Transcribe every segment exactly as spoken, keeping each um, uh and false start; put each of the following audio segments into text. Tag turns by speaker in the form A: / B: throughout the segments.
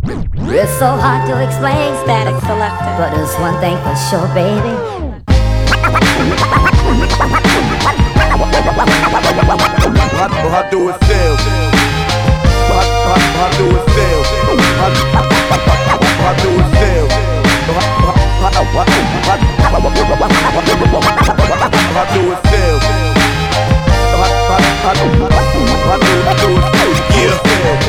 A: It's so hard to explain,
B: Static Selector.
A: but there's one thing for sure, baby.
C: How, how do it feel? How, how, how do it feel? How, how do it feel? How, how, how, how, how do it feel? How, how, how, how do it feel?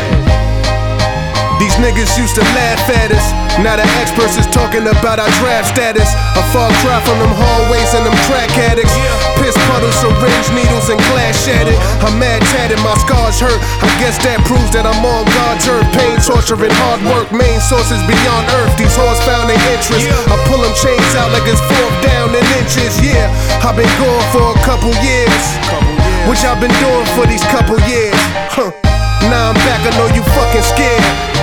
D: These niggas used to laugh at us. Now the experts is talking about our draft status. A far cry from them hallways and them crack addicts. Piss puddles, syringe needles, and glass shattered. I'm mad tatted, my scars hurt. I guess that proves that I'm on God's earth. Pain, torture, and hard work. Main sources beyond earth. These hoes found their interest. I pull them chains out like it's fourth down in inches. Yeah, I've been gone for a couple years. Which I've been doing for these couple years. Huh. Now I'm back, I know you fucking scared.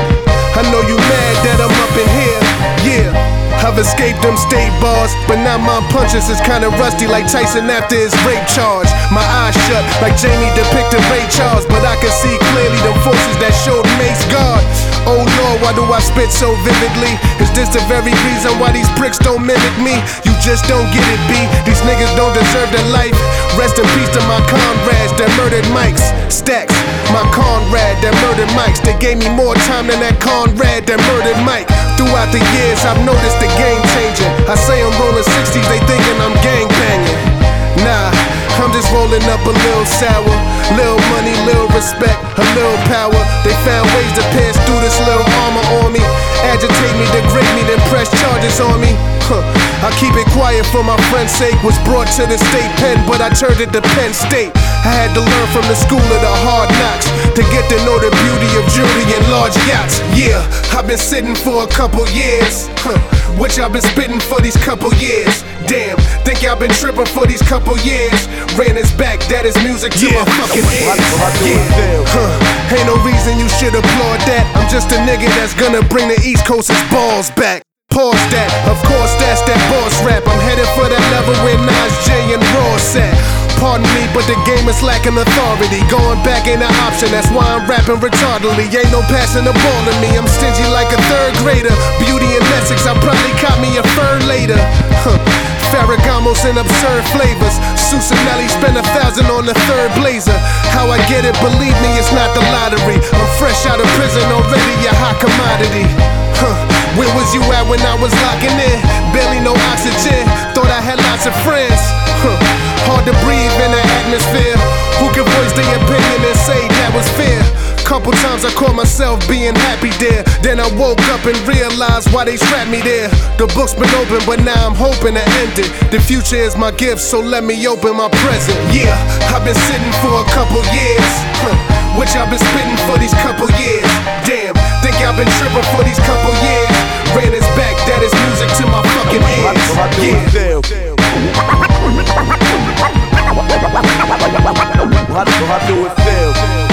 D: I know you mad that I'm up in here, yeah. I've escaped them state bars, but now my punches is kinda rusty like Tyson after his rape charge. My eyes shut like Jamie depicted Ray Charles, but I can see clearly the forces that showed Mace God. Oh Lord, why do I spit so vividly? Is this the very reason why these pricks don't mimic me? You just don't get it, B. These niggas don't deserve their life. Rest in peace to my comrades that murdered Mikes. Stacks, my Conrad that murdered Mikes. They gave me more time than that Conrad that murdered Mike. Throughout the years, I've noticed the game changing. I say I'm rolling sixties, they thinking I'm gang banging. Nah, I'm just rolling up a little sour. Little money, little respect, a little power. They found ways to pierce through this little armor on me. Agitate me, degrade me, then press charges on me. Huh. I keep it quiet for my friend's sake. Was brought to the state pen, but I turned it to Penn State. I had to learn from the school of the hard knocks to get to know the beauty of Judy and large yachts. Yeah, I've been sitting for a couple years, huh. Which I've been spitting for these couple years. Damn, think I've been tripping for these couple years. Ran his back, that is music to
C: Yeah.
D: my fucking ears.
C: How do it feel?
D: Huh. Ain't no reason you should applaud that. I'm just a nigga that's gonna bring the East Coast's balls back. Pause that, of course that's that boss rap. I'm headed for that level where Nas J and Ross at. Pardon me, but the game is lacking authority. Going back ain't an option, that's why I'm rapping retardedly. Ain't no passing the ball to me, I'm stingy like a third grader. Beauty and Essex, I probably caught me a fur later. Huh. Ferragamos and absurd flavors. Susanelli spent a thousand on the third blazer. How I get it, believe me, it's not the lottery. I'm fresh out of prison, already a hot commodity. Huh. Where was you at when I was locking in? Barely no oxygen, thought I had lots of friends. Huh. Hard to breathe in the atmosphere. Who can voice their opinion and say that was fair? Couple times I caught myself being happy there. Then I woke up and realized why they trapped me there. The book's been open, but now I'm hoping to end it. The future is my gift, so let me open my present. Yeah, I've been sitting for a couple years, huh. Which I've been spitting for these couple years. Damn, think I've been tripping for these couple years. Ran his back, that is music to my fucking ears.
C: How do it feel? How, how do it feel?